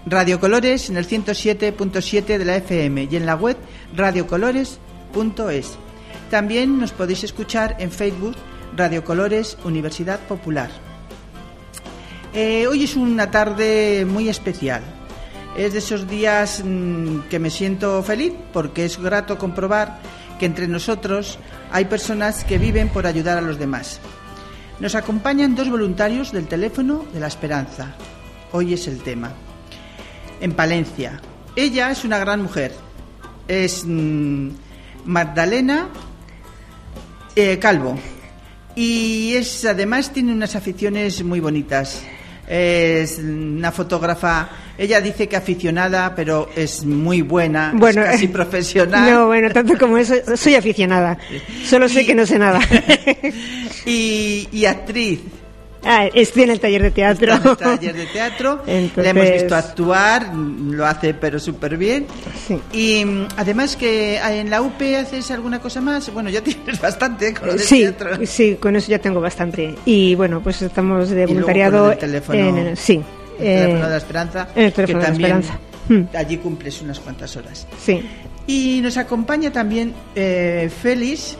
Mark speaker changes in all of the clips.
Speaker 1: Radio Colores en el 107.7 de la FM y en la web radiocolores.es. También nos podéis escuchar en Facebook, Radio Colores Universidad Popular. Hoy es una tarde muy especial. Es de esos días que me siento feliz porque es grato comprobar que entre nosotros hay personas que viven por ayudar a los demás. Nos acompañan 2 voluntarios del Teléfono de la Esperanza. Hoy es el tema. En Palencia. Ella es una gran mujer. Es Magdalena Calvo. Y además tiene unas aficiones muy bonitas. Es una fotógrafa. Ella dice que aficionada, pero es muy buena, bueno, es casi profesional.
Speaker 2: No, bueno, tanto como eso, soy aficionada. Solo sé que no sé nada.
Speaker 1: y actriz.
Speaker 2: Estoy en el taller de teatro.
Speaker 1: Está en el taller de teatro. Entonces... Le hemos visto actuar, lo hace pero súper bien. Sí. Y además que en la UP haces alguna cosa más. Bueno, ya tienes bastante con lo del teatro. Sí,
Speaker 2: con eso ya tengo bastante. Y bueno, pues estamos de voluntariado.
Speaker 1: El teléfono, el teléfono de la Esperanza.
Speaker 2: En el teléfono
Speaker 1: que
Speaker 2: de la
Speaker 1: también
Speaker 2: Esperanza.
Speaker 1: Allí cumples unas cuantas horas.
Speaker 2: Sí.
Speaker 1: Y nos acompaña también Félix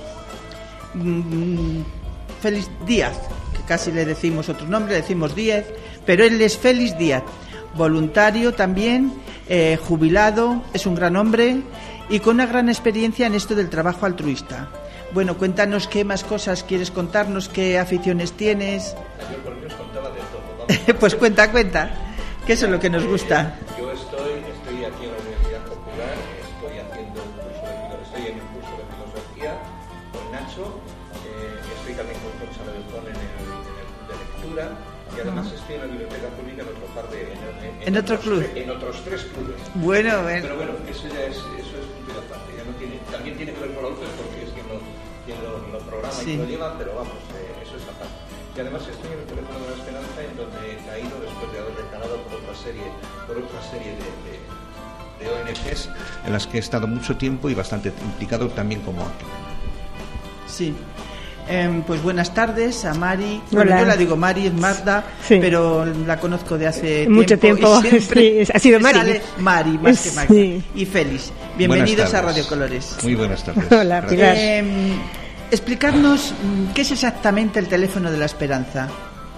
Speaker 1: Díaz. Casi le decimos otro nombre, le decimos Díaz, pero él es Félix Díaz, voluntario también, jubilado, es un gran hombre y con una gran experiencia en esto del trabajo altruista. Bueno, cuéntanos qué más cosas quieres contarnos, qué aficiones tienes.
Speaker 3: Yo por mí os contaba de todo, ¿no?
Speaker 1: Pues cuenta, que eso es lo que nos gusta.
Speaker 3: Yo estoy aquí en la Universidad Popular, estoy en el curso de filosofía con Nacho, estoy también con Jorge Salazón en el de lectura y además estoy en la biblioteca pública en otro club. En otros 3 clubes.
Speaker 1: Bueno,
Speaker 3: pero bueno, eso es punto y aparte. También tiene que ver con la UPE porque es quien lo programa y lo lleva, pero vamos, eso es aparte. Y además estoy en el Teléfono de la Esperanza, en donde he caído después de haber recalado por otra serie de ONGs en las que he estado mucho tiempo y bastante implicado también como actor.
Speaker 1: Sí. Pues buenas tardes a Mari.
Speaker 2: Bueno,
Speaker 1: yo la digo Mari, es Magda, sí, pero la conozco de hace
Speaker 2: mucho tiempo.
Speaker 1: Y siempre
Speaker 2: sí, ha sido Mari.
Speaker 1: Sale Mari más que Magda. Sí. Y Félix. Bienvenidos a Radio Colores.
Speaker 3: Muy buenas tardes.
Speaker 2: Hola, Pilar.
Speaker 1: Explicarnos qué es exactamente el Teléfono de la Esperanza.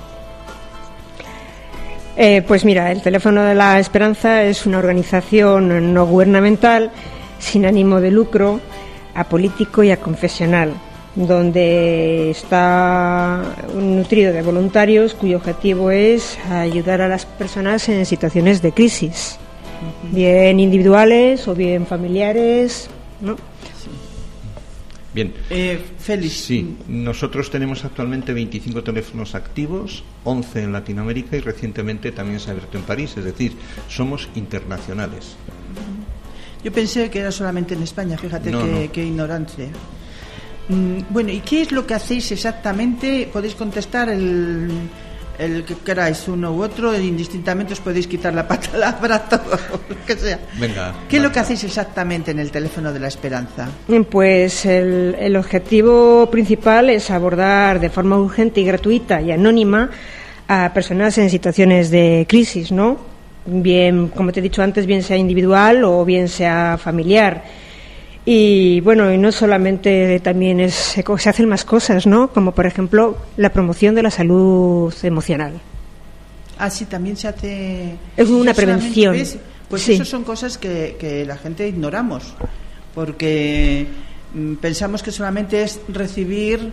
Speaker 2: Pues mira, el Teléfono de la Esperanza es una organización no gubernamental, sin ánimo de lucro, apolítico y aconfesional, donde está nutrido de voluntarios cuyo objetivo es ayudar a las personas en situaciones de crisis, bien individuales o bien familiares, ¿no?
Speaker 3: Bien.
Speaker 1: Félix.
Speaker 3: Sí, nosotros tenemos actualmente 25 teléfonos activos, 11 en Latinoamérica y recientemente también se ha abierto en París, es decir, somos internacionales.
Speaker 1: Yo pensé que era solamente en España, fíjate qué ignorancia. Bueno, ¿y qué es lo que hacéis exactamente? Podéis contestar el que queráis, uno u otro, indistintamente os podéis quitar la palabra, todo lo que sea.
Speaker 3: Venga.
Speaker 1: ¿Qué es lo que hacéis exactamente en el Teléfono de la Esperanza?
Speaker 2: Pues el objetivo principal es abordar de forma urgente y gratuita y anónima a personas en situaciones de crisis, ¿no? Bien, como te he dicho antes, bien sea individual o bien sea familiar. Y bueno, y no solamente también se hacen más cosas, ¿no? Como por ejemplo la promoción de la salud emocional.
Speaker 1: Ah, sí, también se hace.
Speaker 2: Es una prevención.
Speaker 1: Pues
Speaker 2: sí.
Speaker 1: Eso son cosas que la gente ignoramos, porque pensamos que solamente es recibir,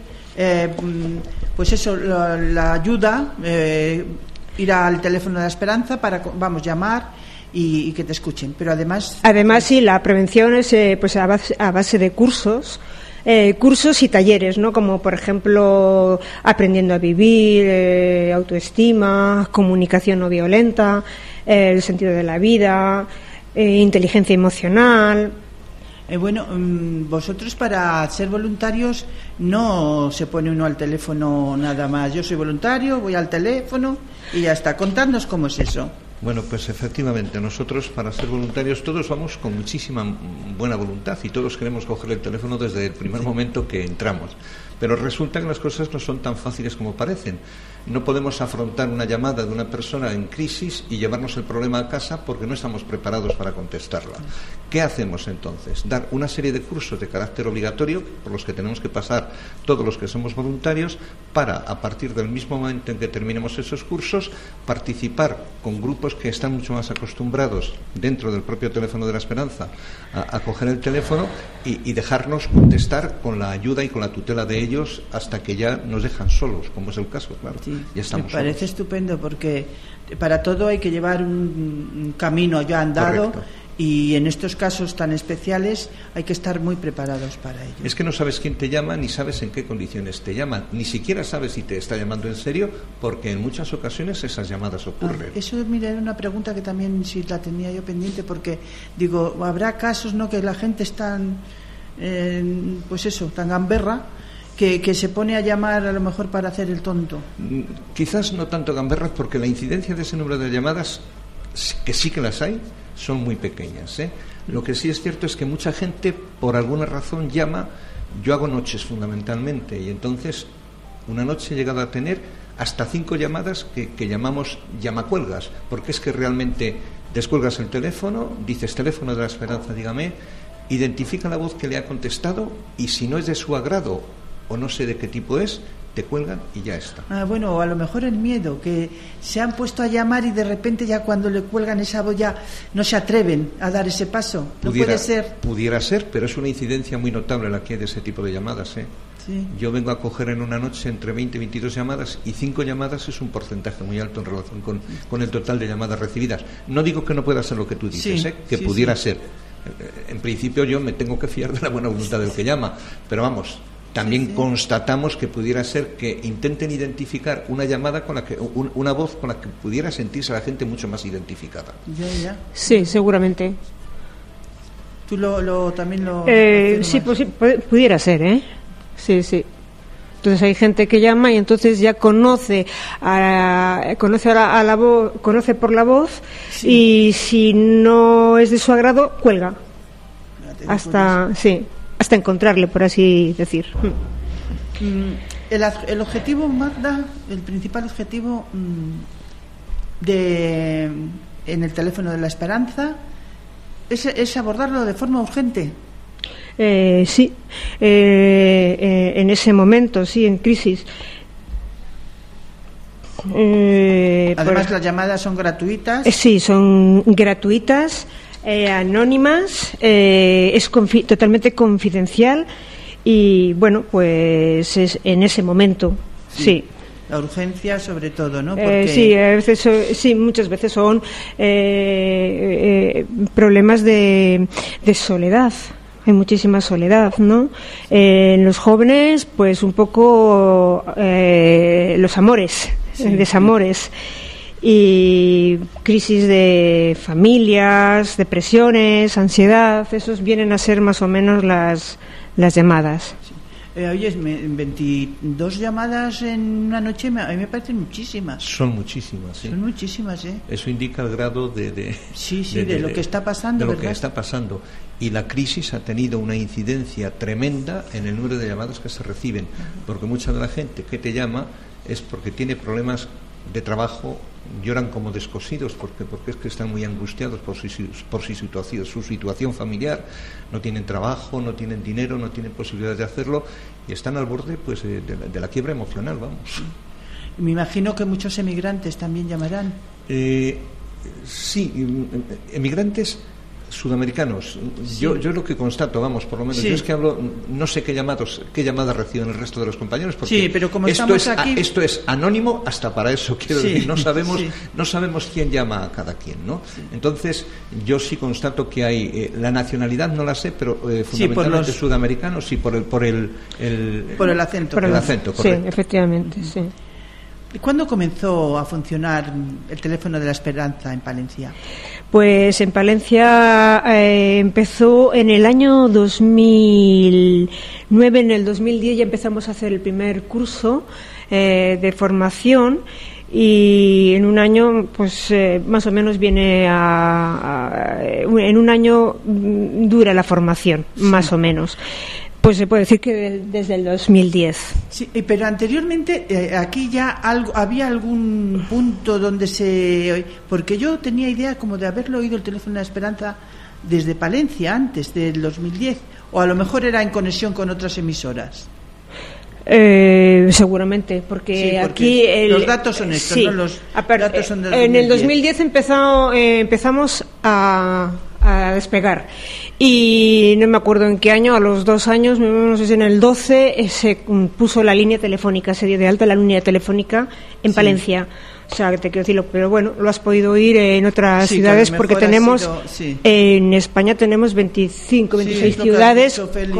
Speaker 1: pues eso, la ayuda, ir al Teléfono de la Esperanza para, llamar. Y que te escuchen, pero además
Speaker 2: sí, la prevención es pues a base de cursos y talleres, ¿no? Como por ejemplo aprendiendo a vivir, autoestima, comunicación no violenta, el sentido de la vida, inteligencia emocional.
Speaker 1: Bueno, vosotros para ser voluntarios no se pone uno al teléfono nada más. Yo soy voluntario, voy al teléfono y ya está. Contadnos cómo es eso.
Speaker 3: Bueno, pues efectivamente, nosotros para ser voluntarios todos vamos con muchísima buena voluntad y todos queremos coger el teléfono desde el primer momento que entramos. Pero resulta que las cosas no son tan fáciles como parecen. No podemos afrontar una llamada de una persona en crisis y llevarnos el problema a casa porque no estamos preparados para contestarla. ¿Qué hacemos entonces? Dar una serie de cursos de carácter obligatorio por los que tenemos que pasar todos los que somos voluntarios para, a partir del mismo momento en que terminemos esos cursos, participar con grupos que están mucho más acostumbrados dentro del propio teléfono de la Esperanza a coger el teléfono y dejarnos contestar con la ayuda y con la tutela de ellos hasta que ya nos dejan solos, como es el caso, claro.
Speaker 1: Sí,
Speaker 3: ya estamos
Speaker 1: me parece
Speaker 3: solos.
Speaker 1: Estupendo, porque para todo hay que llevar un camino ya andado.
Speaker 3: Correcto.
Speaker 1: Y en estos casos tan especiales hay que estar muy preparados para ello.
Speaker 3: Es que no sabes quién te llama, ni sabes en qué condiciones te llaman, ni siquiera sabes si te está llamando en serio, porque en muchas ocasiones esas llamadas ocurren.
Speaker 1: Eso, mira, era una pregunta que también sí la tenía yo pendiente, porque digo, habrá casos, ¿no?, que la gente está pues eso, tan gamberra que se pone a llamar a lo mejor para hacer el tonto.
Speaker 3: Quizás no tanto gamberras, porque la incidencia de ese número de llamadas, que sí que las hay, son muy pequeñas, ¿eh? Lo que sí es cierto es que mucha gente por alguna razón llama. Yo hago noches fundamentalmente, y entonces una noche he llegado a tener hasta 5 llamadas que llamamos llamacuelgas, porque es que realmente descuelgas el teléfono, dices teléfono de la Esperanza, dígame, identifica la voz que le ha contestado, y si no es de su agrado o no sé de qué tipo es, te cuelgan y ya está.
Speaker 1: Bueno, o a lo mejor el miedo, que se han puesto a llamar y de repente ya cuando le cuelgan esa voz ya no se atreven a dar ese paso. ¿No puede ser?
Speaker 3: Pudiera ser, pero es una incidencia muy notable la que hay de ese tipo de llamadas, ¿eh?
Speaker 1: Sí.
Speaker 3: Yo vengo a coger en una noche entre 20 y 22 llamadas, y 5 llamadas es un porcentaje muy alto en relación con el total de llamadas recibidas. No digo que no pueda ser lo que tú dices,
Speaker 1: sí,
Speaker 3: que
Speaker 1: sí,
Speaker 3: pudiera
Speaker 1: sí.
Speaker 3: ser. En principio yo me tengo que fiar de la buena voluntad del que llama, pero vamos, también constatamos que pudiera ser que intenten identificar una llamada con la que, una voz con la que pudiera sentirse la gente mucho más identificada.
Speaker 1: Ya.
Speaker 2: Sí, seguramente.
Speaker 1: ¿Tú también lo
Speaker 2: sí, pudiera ser, ¿eh? Sí. Entonces hay gente que llama y entonces ya conoce a la voz, conoce por la voz, y si no es de su agrado, cuelga. Hasta encontrarle, por así decir.
Speaker 1: El objetivo, Magda, el principal objetivo en el teléfono de la Esperanza es abordarlo de forma urgente.
Speaker 2: Sí, en ese momento, sí, en crisis.
Speaker 1: Además, las llamadas son gratuitas.
Speaker 2: Sí, son gratuitas, anónimas, es totalmente confidencial, y bueno, pues es en ese momento, sí.
Speaker 1: La urgencia, sobre todo, ¿no?
Speaker 2: Porque sí, a veces, muchas veces son problemas de soledad. Hay muchísima soledad, ¿no? En los jóvenes, pues un poco los amores, desamores, y crisis de familias, depresiones, ansiedad. Esos vienen a ser más o menos las llamadas.
Speaker 1: Oye, 22 llamadas en una noche, a mí me parecen muchísimas.
Speaker 3: Son muchísimas, sí.
Speaker 1: Son muchísimas, ¿eh?
Speaker 3: Eso indica el grado de
Speaker 1: lo que está pasando,
Speaker 3: de lo
Speaker 1: ¿verdad?
Speaker 3: que está pasando. Y la crisis ha tenido una incidencia tremenda en el número de llamadas que se reciben, porque mucha de la gente que te llama es porque tiene problemas de trabajo, lloran como descosidos porque es que están muy angustiados por su situación familiar, no tienen trabajo, no tienen dinero, no tienen posibilidades de hacerlo, y están al borde, pues, de la quiebra emocional, vamos.
Speaker 1: Me imagino que muchos emigrantes también llamarán.
Speaker 3: Sí, emigrantes sudamericanos. Sí. Yo lo que constato, vamos, por lo menos, yo es que hablo, no sé qué llamadas reciben el resto de los compañeros, porque
Speaker 1: sí, pero como estamos aquí,
Speaker 3: esto es anónimo hasta para eso, quiero decir, no sabemos quién llama a cada quien, ¿no? Entonces, yo sí constato que hay, la nacionalidad no la sé, pero fundamentalmente sudamericanos, sí, por el acento. Por el acento, correcto.
Speaker 2: Sí, efectivamente, sí.
Speaker 1: ¿Cuándo comenzó a funcionar el teléfono de la Esperanza en Palencia?
Speaker 2: Pues en Palencia empezó en el año 2009, en el 2010 ya empezamos a hacer el primer curso de formación, y en un año, pues más o menos viene en un año dura la formación, más o menos. Pues se puede decir que desde el 2010.
Speaker 1: Sí, pero anteriormente aquí ya había algún punto donde porque yo tenía idea como de haberlo oído el teléfono de la Esperanza desde Palencia antes del 2010, o a lo mejor era en conexión con otras emisoras.
Speaker 2: Seguramente, porque aquí
Speaker 1: los datos son estos,
Speaker 2: sí,
Speaker 1: ¿no? Los datos son del 2010.
Speaker 2: En el 2010 empezamos a despegar, y no me acuerdo en qué año, a los 2 años, no sé si en el 12, se puso la línea telefónica, se dio de alta la línea telefónica en Palencia. O sea, te quiero decirlo, pero bueno, lo has podido oír en otras ciudades, porque tenemos en España tenemos 25, 26 ciudades.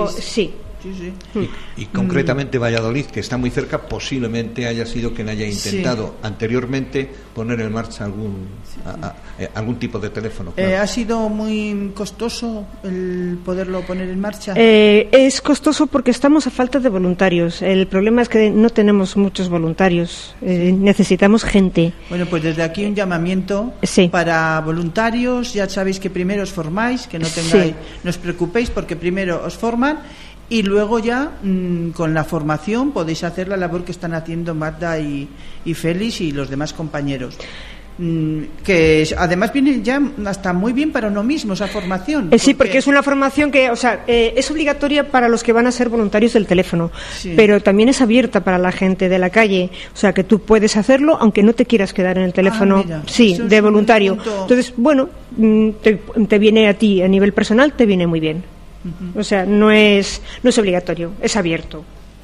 Speaker 4: Y concretamente Valladolid, que está muy cerca, posiblemente haya sido quien haya intentado anteriormente poner en marcha algún tipo de teléfono. Claro.
Speaker 1: ¿Ha sido muy costoso el poderlo poner en marcha?
Speaker 2: Es costoso porque estamos a falta de voluntarios. El problema es que no tenemos muchos voluntarios. Necesitamos gente.
Speaker 1: Bueno, pues desde aquí un llamamiento para voluntarios. Ya sabéis que primero os formáis, que no os preocupéis, porque primero os forman y luego ya con la formación podéis hacer la labor que están haciendo Magda y Félix y los demás compañeros, que además viene ya hasta muy bien para uno mismo esa formación.
Speaker 2: Sí, porque es una formación que, o sea, es obligatoria para los que van a ser voluntarios del teléfono, pero también es abierta para la gente de la calle, o sea, que tú puedes hacerlo aunque no te quieras quedar en el teléfono, de voluntario. Entonces, bueno, te viene a ti a nivel personal, te viene muy bien. O sea, no es obligatorio, es abierto.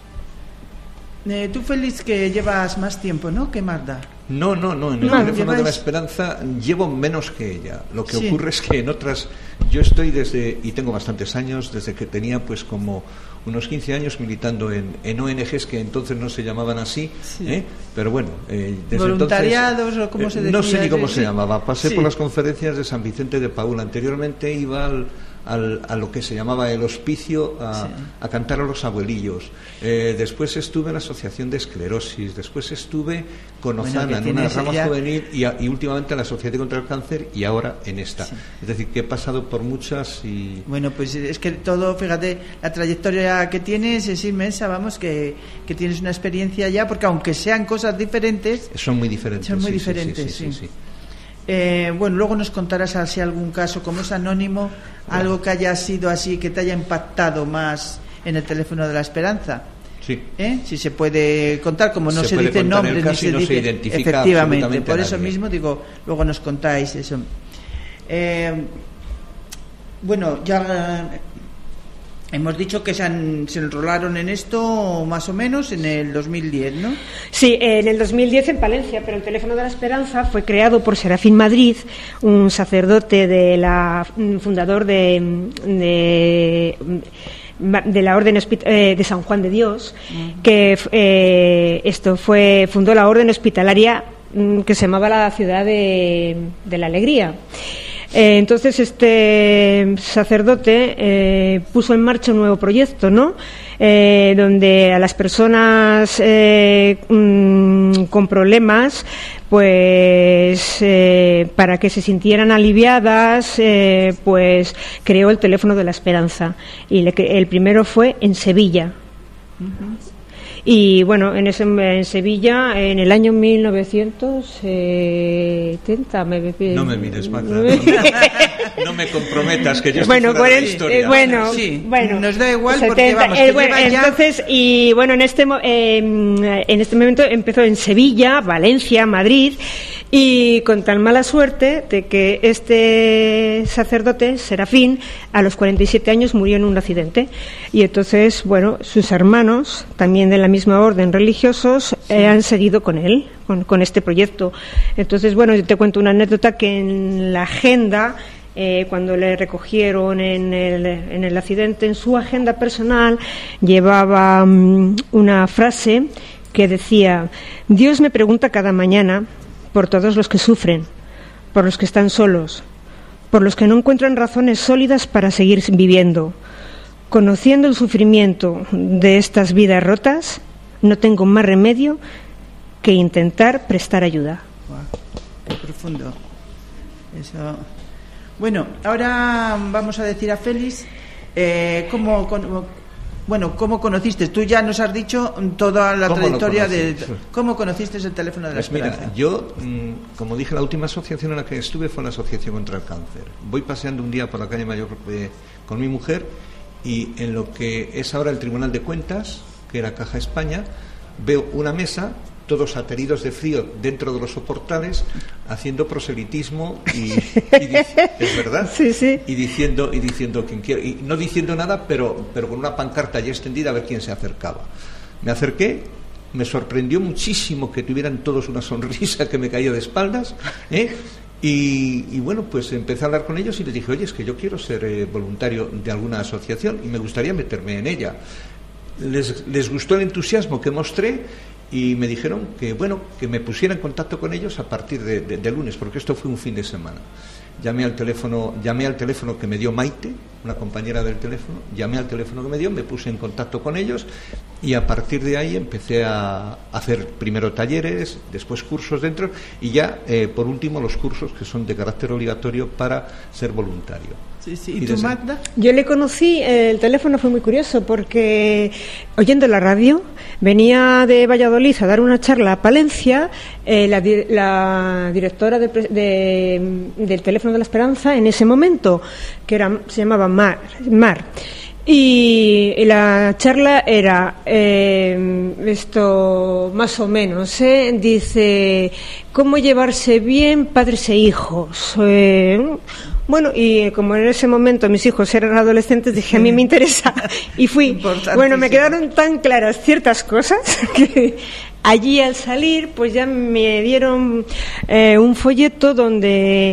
Speaker 1: Tú, Félix, que llevas más tiempo, ¿no?, que Magda.
Speaker 4: No, en el teléfono de la Esperanza llevo menos que ella. Lo que ocurre es que en otras, yo estoy y tengo bastantes años, desde que tenía pues como unos 15 años militando en ONGs que entonces no se llamaban así, pero bueno, desde
Speaker 1: voluntariados
Speaker 4: entonces,
Speaker 1: o cómo se decía,
Speaker 4: no sé ni cómo se llamaba. Pasé por las conferencias de San Vicente de Paúl. Anteriormente iba a lo que se llamaba el hospicio a cantar a los abuelillos. Después estuve en la Asociación de Esclerosis, después estuve con Ozana en una rama juvenil y últimamente en la Sociedad contra el Cáncer, y ahora en esta. Es decir, que he pasado por muchas y...
Speaker 1: Bueno, pues es que todo, fíjate, la trayectoria que tienes es inmensa, vamos, que tienes una experiencia ya, porque aunque sean cosas diferentes...
Speaker 4: Son muy diferentes.
Speaker 1: Sí. Bueno, luego nos contarás así algún caso, como es anónimo, algo que haya sido así, que te haya impactado más en el teléfono de la Esperanza.
Speaker 4: Sí.
Speaker 1: Si se puede contar, como no se dice nombres ni se dice,
Speaker 4: identifica,
Speaker 1: efectivamente, por eso mismo digo, luego nos contáis eso. Bueno, ya hemos dicho que se enrolaron en esto más o menos en el 2010, ¿no?
Speaker 2: Sí, en el 2010 en Palencia, pero el teléfono de la Esperanza fue creado por Serafín Madrid, un sacerdote fundador de la Orden de San Juan de Dios, que fundó la Orden Hospitalaria que se llamaba la Ciudad de la Alegría. Entonces este sacerdote puso en marcha un nuevo proyecto, ¿no? Donde a las personas con problemas, pues para que se sintieran aliviadas, pues creó el teléfono de la Esperanza, y el primero fue en Sevilla. Y bueno, en Sevilla, en el año 1970...
Speaker 4: No me mires, Magda. No me comprometas, que yo estoy fuera de la historia.
Speaker 2: Bueno,
Speaker 1: nos da igual, 70, porque vamos,
Speaker 2: entonces, y bueno, en este momento empezó en Sevilla, Valencia, Madrid, y con tan mala suerte de que este sacerdote, Serafín, a los 47 años murió en un accidente. Y entonces, bueno, sus hermanos, también de la misma orden, religiosos, han seguido con él, con este proyecto. Entonces, bueno, yo te cuento una anécdota, que en la agenda, cuando le recogieron en el accidente, en su agenda personal llevaba una frase que decía: Dios me pregunta cada mañana por todos los que sufren, por los que están solos, por los que no encuentran razones sólidas para seguir viviendo. Conociendo el sufrimiento de estas vidas rotas, no tengo más remedio que intentar prestar ayuda.
Speaker 1: Wow, qué profundo. Eso. Bueno, ahora vamos a decir a Félix bueno, ¿cómo conociste? Tú ya nos has dicho toda la trayectoria de... ¿Cómo conociste el teléfono de la esperanza?
Speaker 4: Mira, yo, como dije, la última asociación en la que estuve fue la Asociación contra el Cáncer. Voy paseando un día por la calle Mayor con mi mujer y en lo que es ahora el Tribunal de Cuentas, que era Caja España, veo una mesa, todos ateridos de frío dentro de los soportales, haciendo proselitismo y es verdad,
Speaker 2: sí, sí.
Speaker 4: y diciendo quien quiera, y no diciendo nada, pero con una pancarta ya extendida a ver quién se acercaba. Me acerqué, me sorprendió muchísimo que tuvieran todos una sonrisa que me caía de espaldas, y bueno, pues empecé a hablar con ellos y les dije, oye, es que yo quiero ser voluntario de alguna asociación y me gustaría meterme en ella. Les gustó el entusiasmo que mostré y me dijeron que bueno, que me pusiera en contacto con ellos a partir de lunes, porque esto fue un fin de semana. Llamé al teléfono que me dio Maite, una compañera del teléfono, me puse en contacto con ellos y a partir de ahí empecé a hacer primero talleres, después cursos dentro y ya por último los cursos que son de carácter obligatorio para ser voluntario.
Speaker 1: Sí, sí. ¿Y tú, Magda?
Speaker 2: Yo le conocí, el teléfono fue muy curioso porque oyendo la radio venía de Valladolid a dar una charla a Palencia, la directora del teléfono de la esperanza en ese momento, que se llamaba Mar. Y la charla era esto más o menos, dice cómo llevarse bien padres e hijos. Bueno, y como en ese momento mis hijos eran adolescentes, dije, a mí me interesa, y fui. Bueno, me quedaron tan claras ciertas cosas que allí al salir, pues ya me dieron un folleto donde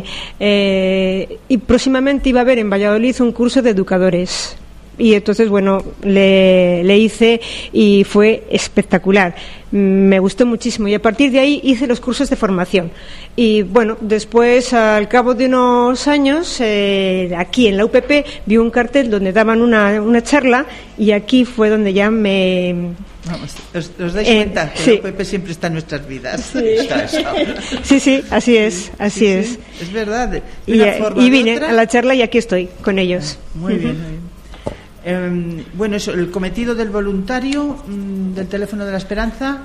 Speaker 2: y próximamente iba a haber en Valladolid un curso de educadores. Y entonces, bueno, le hice y fue espectacular. Me gustó muchísimo y a partir de ahí hice los cursos de formación. Y bueno, después, al cabo de unos años, aquí en la UPP vi un cartel donde daban una charla y aquí fue donde ya me...
Speaker 1: Vamos, ¿os dais cuenta que sí. La UPP siempre está en nuestras vidas?
Speaker 2: Sí, sí, así es, así es.
Speaker 1: Sí. Es verdad.
Speaker 2: Y vine a la charla y aquí estoy con ellos.
Speaker 1: Muy bien, muy bien. Bueno, eso, el cometido del voluntario del teléfono de la esperanza,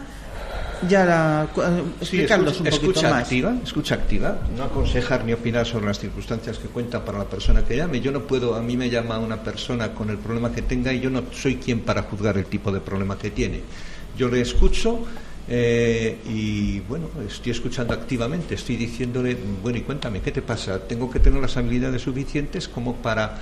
Speaker 1: explicarlos un poquito más.
Speaker 4: Escucha activa, no aconsejar ni opinar sobre las circunstancias que cuentan para la persona que llame. Yo no puedo, a mí me llama una persona con el problema que tenga y yo no soy quien para juzgar el tipo de problema que tiene. Yo le escucho y bueno, estoy escuchando activamente, estoy diciéndole, bueno, y cuéntame, ¿qué te pasa? Tengo que tener las habilidades suficientes como para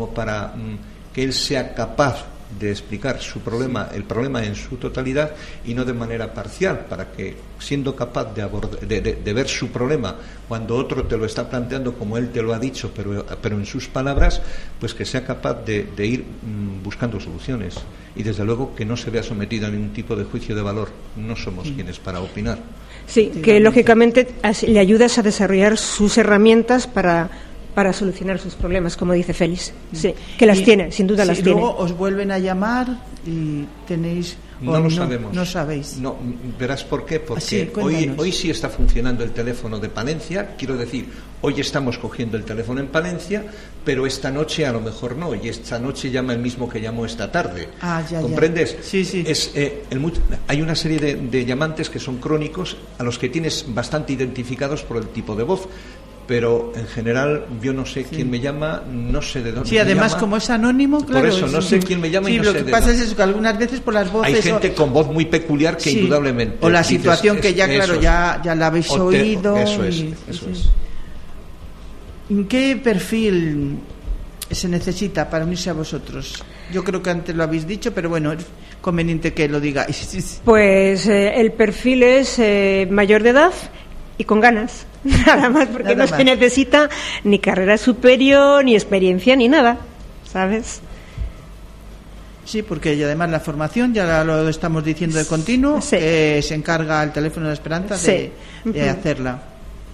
Speaker 4: que él sea capaz de explicar el problema en su totalidad y no de manera parcial, para que siendo capaz de ver su problema cuando otro te lo está planteando como él te lo ha dicho, pero en sus palabras, pues que sea capaz de ir buscando soluciones y desde luego que no se vea sometido a ningún tipo de juicio de valor. No somos quienes para opinar.
Speaker 2: Sí, que lógicamente le ayudas a desarrollar sus herramientas para solucionar sus problemas, como dice Félix. Sí, que las tiene, sin duda las tiene.
Speaker 1: Luego os vuelven a llamar y tenéis...
Speaker 4: No lo sabemos.
Speaker 1: No sabéis.
Speaker 4: No, verás por qué. Porque hoy sí está funcionando el teléfono de Palencia. Quiero decir, hoy estamos cogiendo el teléfono en Palencia, pero esta noche a lo mejor no. Y esta noche llama el mismo que llamó esta tarde. ¿Comprendes?
Speaker 1: Sí, sí.
Speaker 4: Hay una serie de llamantes que son crónicos, a los que tienes bastante identificados por el tipo de voz. Pero en general yo no sé quién me llama, no sé de dónde me llama.
Speaker 1: Sí, además como es anónimo, claro.
Speaker 4: Por eso no sé quién me llama y no sé de dónde.
Speaker 1: Sí, lo que pasa es eso, que algunas veces por las voces...
Speaker 4: Hay gente con voz muy peculiar que indudablemente...
Speaker 1: O la situación que ya, claro, ya la habéis oído.
Speaker 4: Eso es.
Speaker 1: ¿En qué perfil se necesita para unirse a vosotros? Yo creo que antes lo habéis dicho, pero bueno, es conveniente que lo digáis.
Speaker 2: Pues el perfil es mayor de edad y con ganas. Nada más, porque no se necesita ni carrera superior, ni experiencia, ni nada, ¿sabes?
Speaker 1: Sí, porque además la formación, ya lo estamos diciendo de continuo, se encarga el teléfono de la esperanza de hacerla.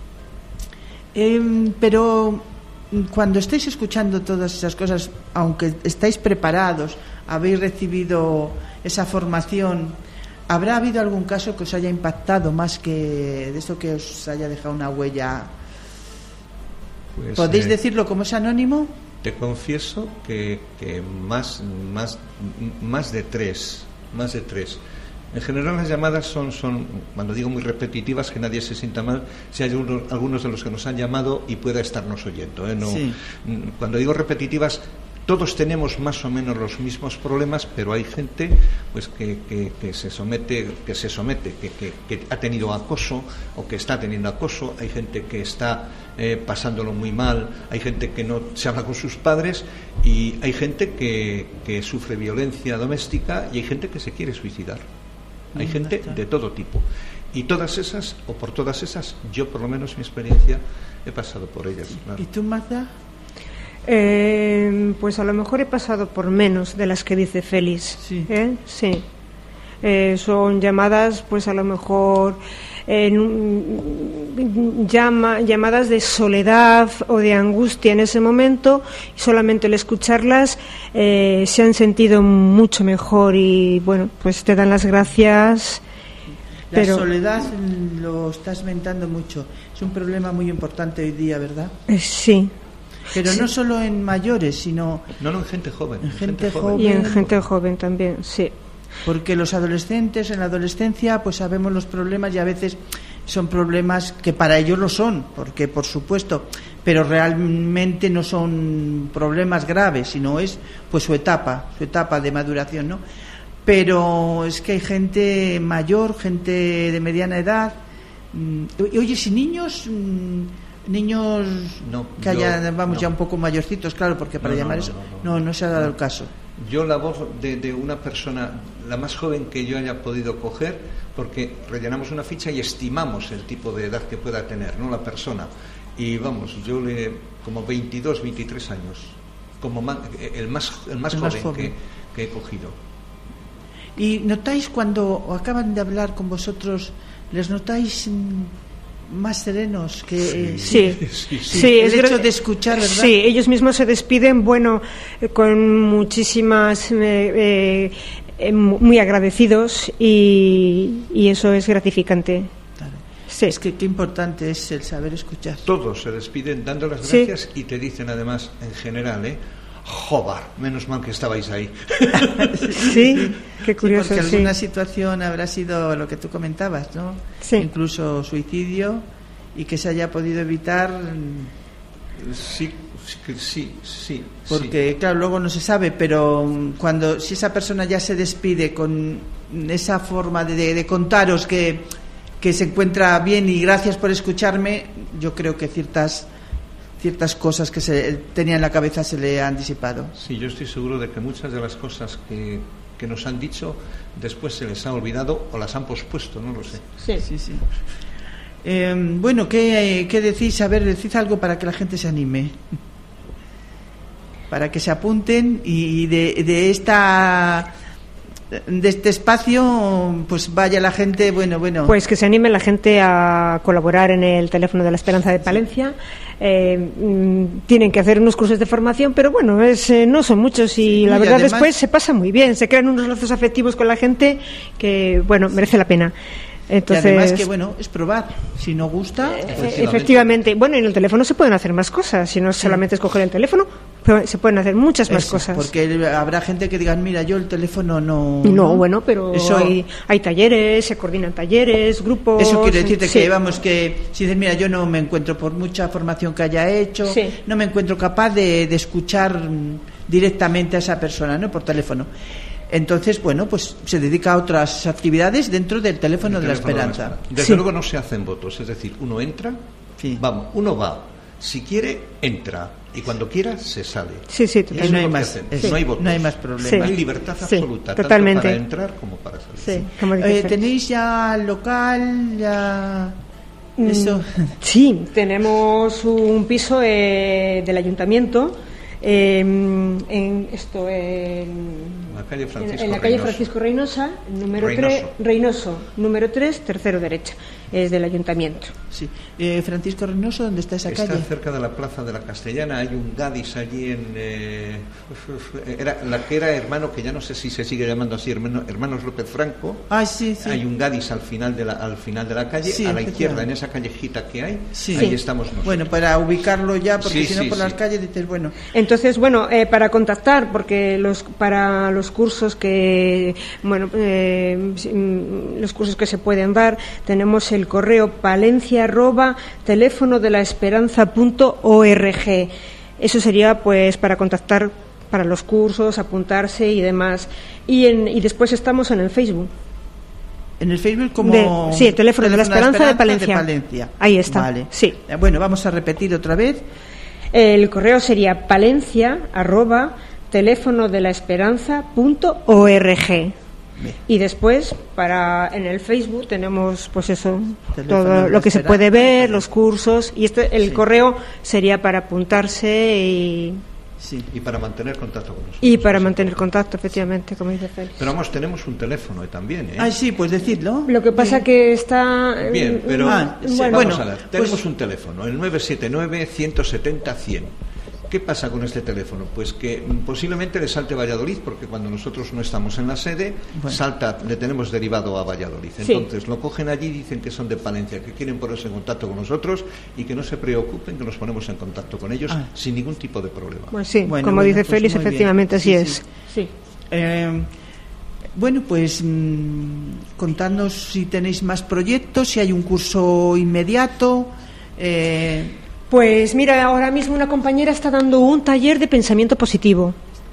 Speaker 1: Pero cuando estáis escuchando todas esas cosas, aunque estáis preparados, habéis recibido esa formación, ¿habrá habido algún caso que os haya impactado más que de eso, que os haya dejado una huella? Pues, ¿podéis decirlo como es anónimo?
Speaker 4: Te confieso que más de tres. En general las llamadas son, cuando digo muy repetitivas, que nadie se sienta mal si hay algunos de los que nos han llamado y pueda estarnos oyendo, ¿eh? No, sí. Cuando digo repetitivas, todos tenemos más o menos los mismos problemas, pero hay gente pues que se somete, que ha tenido acoso o que está teniendo acoso, hay gente que está pasándolo muy mal, hay gente que no se habla con sus padres y hay gente que sufre violencia doméstica y hay gente que se quiere suicidar. Hay gente de todo tipo. Y todas esas, o por todas esas, yo por lo menos mi experiencia he pasado por ellas. Claro.
Speaker 1: ¿Y tú, Marta?
Speaker 2: Pues a lo mejor he pasado por menos de las que dice Félix.
Speaker 1: Sí.
Speaker 2: Sí. Son llamadas, pues a lo mejor llamadas de soledad o de angustia en ese momento, y solamente al escucharlas se han sentido mucho mejor y bueno, pues te dan las gracias.
Speaker 1: La soledad lo estás mentando mucho, es un problema muy importante hoy día, ¿verdad?
Speaker 2: Sí.
Speaker 1: Pero sí. No solo en mayores, sino
Speaker 4: en gente joven.
Speaker 1: En gente joven.
Speaker 2: Y en gente joven también, sí.
Speaker 1: Porque los adolescentes, en la adolescencia, pues sabemos los problemas y a veces son problemas que para ellos lo son, porque por supuesto, pero realmente no son problemas graves, sino es pues su etapa de maduración, ¿no? Pero es que hay gente mayor, gente de mediana edad. Oye, si niños que hayan, ya un poco mayorcitos, claro, porque para llamar eso no se ha dado el caso.
Speaker 4: Yo la voz de una persona, la más joven que yo haya podido coger, porque rellenamos una ficha y estimamos el tipo de edad que pueda tener, ¿no?, la persona. Y vamos, yo como 22, 23 años, como el más joven que he cogido.
Speaker 1: ¿Y notáis cuando acaban de hablar con vosotros, les notáis más serenos que
Speaker 2: sí,
Speaker 1: el hecho de escuchar, ¿verdad?
Speaker 2: Sí, ellos mismos se despiden, con muchísimas muy agradecidos y eso es gratificante.
Speaker 1: Claro.
Speaker 2: Sí.
Speaker 1: Es que qué importante es el saber escuchar.
Speaker 4: Todos se despiden dando las gracias y te dicen además en general, ¡joder! Menos mal que estabais ahí.
Speaker 2: Sí, qué curioso.
Speaker 1: Porque alguna situación habrá sido lo que tú comentabas, ¿no?
Speaker 2: Sí.
Speaker 1: Incluso suicidio, y que se haya podido evitar.
Speaker 4: Sí.
Speaker 1: Porque, claro, luego no se sabe, pero si esa persona ya se despide con esa forma de contaros que se encuentra bien y gracias por escucharme, yo creo que ciertas cosas que se tenía en la cabeza se le han disipado.
Speaker 4: Sí, yo estoy seguro de que muchas de las cosas que nos han dicho después se les ha olvidado o las han pospuesto, no lo sé.
Speaker 1: Sí. Bueno, ¿qué decís? A ver, decid algo para que la gente se anime, para que se apunten y de este espacio pues vaya la gente, bueno.
Speaker 2: Pues que se anime la gente a colaborar en el teléfono de la Esperanza de Palencia. Tienen que hacer unos cursos de formación, pero no son muchos y la verdad además, después se pasa muy bien, se crean unos lazos afectivos con la gente que merece la pena. Entonces,
Speaker 1: y además que es probar, si no gusta
Speaker 2: efectivamente. Y en el teléfono se pueden hacer más cosas, si no solamente es coger el teléfono, pero se pueden hacer muchas más cosas, porque
Speaker 1: habrá gente que diga, mira, yo el teléfono no,
Speaker 2: pero hay talleres, se coordinan talleres, grupos.
Speaker 1: Eso quiere decirte que si dices, mira, yo no me encuentro, por mucha formación que haya hecho, no me encuentro capaz de escuchar directamente a esa persona, ¿no?, por teléfono. Entonces, pues se dedica a otras actividades dentro del teléfono de la Esperanza.
Speaker 4: Desde luego no se hacen votos, es decir, uno entra, uno va, si quiere, entra, y cuando quiera, se sale.
Speaker 2: Sí, totalmente.
Speaker 1: No hay más,
Speaker 4: no hay votos.
Speaker 1: No hay más problema.
Speaker 4: Hay libertad absoluta,
Speaker 2: totalmente,
Speaker 4: tanto para entrar como para salir.
Speaker 1: ¿Tenéis ya local, ya...? Eso.
Speaker 2: Sí, tenemos un piso del ayuntamiento en la calle Francisco Reynosa, número 3, Reynoso, número 3, tercero derecha, es del ayuntamiento.
Speaker 1: Sí. Francisco Reynoso, ¿dónde está esa calle?
Speaker 4: Está cerca de la Plaza de la Castellana. Hay un Gadis allí era la que era hermano, que ya no sé si se sigue llamando así, hermanos López Franco.
Speaker 1: Sí.
Speaker 4: Hay un Gadis al final de la calle, a la izquierda, en esa callejita que hay, ahí estamos nosotros.
Speaker 1: Bueno, para ubicarlo ya, porque si no por las calles dices,
Speaker 2: entonces, bueno, para contactar, porque para los cursos que, bueno, los cursos que se pueden dar, tenemos el correo palencia@telefonodelaesperanza.org. Eso sería, pues, para contactar para los cursos, apuntarse y demás. Y después estamos en el Facebook.
Speaker 1: En el Facebook como...
Speaker 2: Sí, el teléfono de la Esperanza de Palencia. Ahí está.
Speaker 1: Vale.
Speaker 2: Sí.
Speaker 1: Bueno, vamos a repetir otra vez.
Speaker 2: El correo sería palencia@telefonodelaesperanza.org. Y después, en el Facebook tenemos, pues eso, todo lo que se puede ver, los cursos, y el correo sería para apuntarse y
Speaker 4: para mantener contacto con nosotros.
Speaker 2: Y para mantener contacto, efectivamente, como dice Félix.
Speaker 4: Pero vamos, tenemos un teléfono también, ¿eh?
Speaker 1: Sí, pues decidlo.
Speaker 2: Lo que pasa que está...
Speaker 4: Bien, pero vamos a ver. Tenemos
Speaker 1: pues,
Speaker 4: un teléfono, el 979-170-100. ¿Qué pasa con este teléfono? Pues que posiblemente le salte Valladolid, porque cuando nosotros no estamos en la sede, le tenemos derivado a Valladolid. Entonces lo cogen allí y dicen que son de Palencia, que quieren ponerse en contacto con nosotros y que no se preocupen, que nos ponemos en contacto con ellos sin ningún tipo de problema.
Speaker 2: Pues sí, como dice Félix, efectivamente así es. Sí.
Speaker 1: Bueno, pues contadnos si tenéis más proyectos, si hay un curso inmediato.
Speaker 2: Pues mira, ahora mismo una compañera está dando un taller de pensamiento positivo.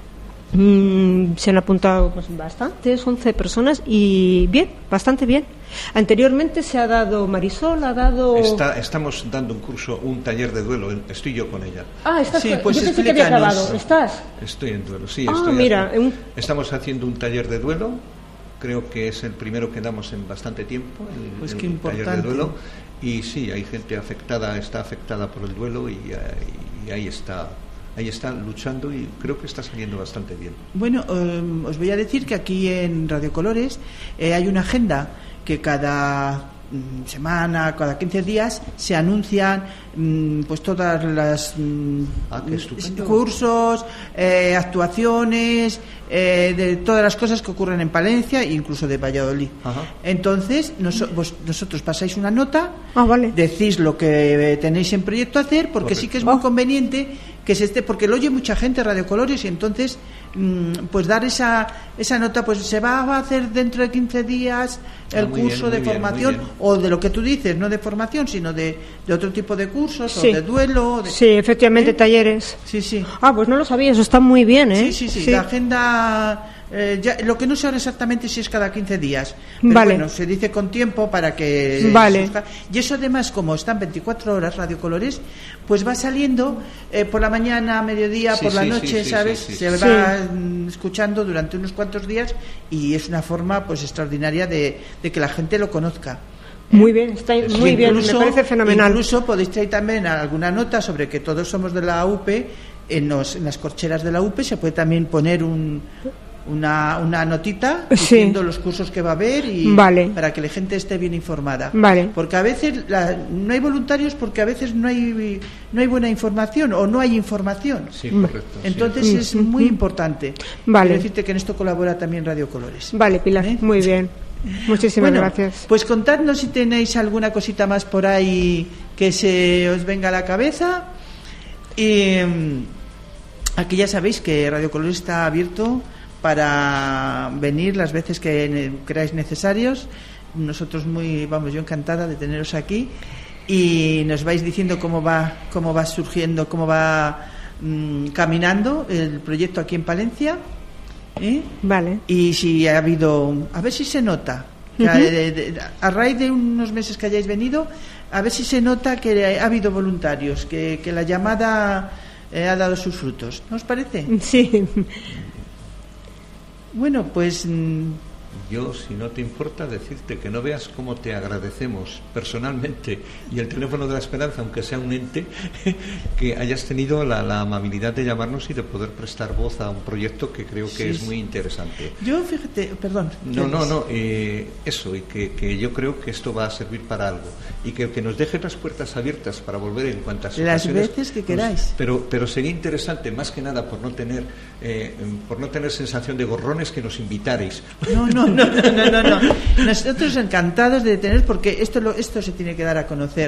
Speaker 2: Se han apuntado pues bastantes, 11 personas, y bien, bastante bien. Anteriormente se ha dado, Marisol ha dado...
Speaker 4: Estamos dando un taller de duelo, estoy yo con ella.
Speaker 2: ¿Estás?
Speaker 1: Sí, pues
Speaker 2: yo pensé que había acabado. ¿Estás?
Speaker 4: Estoy en duelo, sí. Estamos haciendo un taller de duelo, creo que es el primero que damos en bastante tiempo,
Speaker 1: pues qué importante.
Speaker 4: Taller de duelo. Y sí, hay gente está afectada por el duelo y ahí está luchando, y creo que está saliendo bastante bien.
Speaker 1: Bueno, os voy a decir que aquí en Radio Colores hay una agenda que cada semana, cada 15 días se anuncian pues todas las cursos, actuaciones, de todas las cosas que ocurren en Palencia e incluso de Valladolid. Entonces vosotros pasáis una nota, decís lo que tenéis en proyecto hacer, porque sí que es muy conveniente que se esté, porque lo oye mucha gente Radio Colores, y entonces pues dar esa nota, pues se va a hacer dentro de 15 días el curso de formación, o de lo que tú dices, no de formación, sino de otro tipo de cursos, o de duelo.
Speaker 2: Sí, efectivamente, talleres.
Speaker 1: Sí.
Speaker 2: Pues no lo sabía, eso está muy bien, ¿eh?
Speaker 1: Sí. La agenda... lo que no sé ahora exactamente si es cada 15 días, pero bueno, se dice con tiempo para que y eso además, como están 24 horas Radio Colores, pues va saliendo por la mañana, a mediodía, por la noche, ¿sabes? Se va escuchando durante unos cuantos días, y es una forma pues extraordinaria de que la gente lo conozca.
Speaker 2: Muy bien, está muy bien, me parece fenomenal.
Speaker 1: Incluso podéis traer también alguna nota sobre que todos somos de la UPE. En las corcheras de la UPE se puede también poner una notita diciendo los cursos que va a haber, y para que la gente esté bien informada. Porque a veces no hay voluntarios, porque a veces no hay buena información, o no hay información.
Speaker 4: Sí, correcto.
Speaker 1: Entonces es muy importante. Quiero decirte que en esto colabora también Radio Colores.
Speaker 2: Vale, Pilar, muy bien. Muchísimas gracias.
Speaker 1: Pues contadnos si tenéis alguna cosita más por ahí que se os venga a la cabeza. Y aquí ya sabéis que Radio Colores está abierto para venir las veces que creáis necesarios. Nosotros yo encantada de teneros aquí, y nos vais diciendo cómo va surgiendo, cómo va caminando el proyecto aquí en Palencia. Y si ha habido, a ver si se nota que a raíz de unos meses que hayáis venido, a ver si se nota que ha habido voluntarios, que la llamada ha dado sus frutos. ¿No os parece?
Speaker 2: Sí.
Speaker 1: Bueno, pues
Speaker 4: yo, si no te importa, decirte que no veas cómo te agradecemos personalmente, y el teléfono de la Esperanza, aunque sea un ente, que hayas tenido la amabilidad de llamarnos y de poder prestar voz a un proyecto que creo que es muy interesante.
Speaker 1: Yo, fíjate, perdón.
Speaker 4: Eso, y que yo creo que esto va a servir para algo, y que nos dejen las puertas abiertas para volver en cuantas
Speaker 1: las
Speaker 4: ocasiones,
Speaker 1: veces que queráis.
Speaker 4: Pero sería interesante, más que nada, por no tener sensación de gorrones, que nos invitarais.
Speaker 1: No. Nosotros encantados de tener, porque esto se tiene que dar a conocer.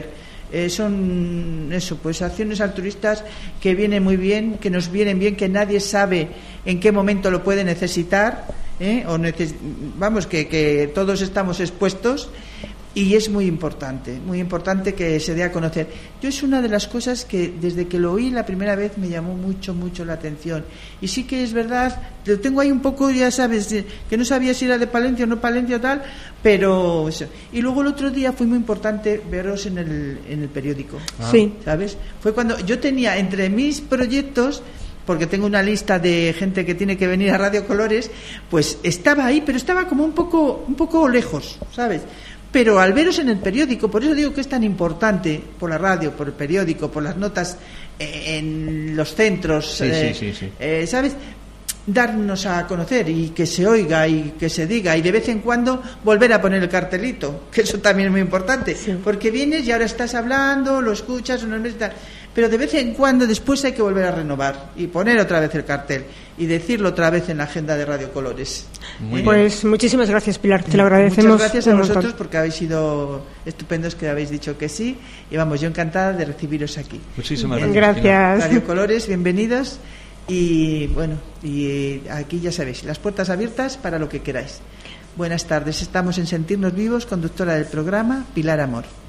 Speaker 1: son eso, pues acciones altruistas que vienen muy bien, que nos vienen bien, que nadie sabe en qué momento lo puede necesitar, vamos, que todos estamos expuestos. Y es muy importante que se dé a conocer. Yo es una de las cosas que desde que lo oí la primera vez me llamó mucho la atención. Y sí que es verdad, lo tengo ahí un poco, ya sabes, que no sabía si era de Palencia o no Palencia o tal, pero eso. Y luego el otro día fue muy importante veros en el periódico.
Speaker 2: Sí.
Speaker 1: ¿Sabes? Fue cuando yo tenía entre mis proyectos, porque tengo una lista de gente que tiene que venir a Radio Colores, pues estaba ahí, pero estaba como un poco lejos, ¿sabes? Pero al veros en el periódico, por eso digo que es tan importante, por la radio, por el periódico, por las notas en los centros,
Speaker 4: sí.
Speaker 1: ¿Sabes? Darnos a conocer y que se oiga y que se diga, y de vez en cuando volver a poner el cartelito, que eso también es muy importante, porque vienes y ahora estás hablando, lo escuchas, unos meses, tal, pero de vez en cuando después hay que volver a renovar y poner otra vez el cartel y decirlo otra vez en la agenda de Radio Colores.
Speaker 2: Pues muchísimas gracias, Pilar, te lo agradecemos.
Speaker 1: Muchas gracias a vosotros porque habéis sido estupendos, que habéis dicho que sí, y vamos, yo encantada de recibiros aquí.
Speaker 4: Muchísimas
Speaker 2: gracias.
Speaker 1: Radio Colores, bienvenidos, y bueno, y aquí ya sabéis, las puertas abiertas para lo que queráis. Buenas tardes, estamos en Sentirnos Vivos, conductora del programa Pilar Amor.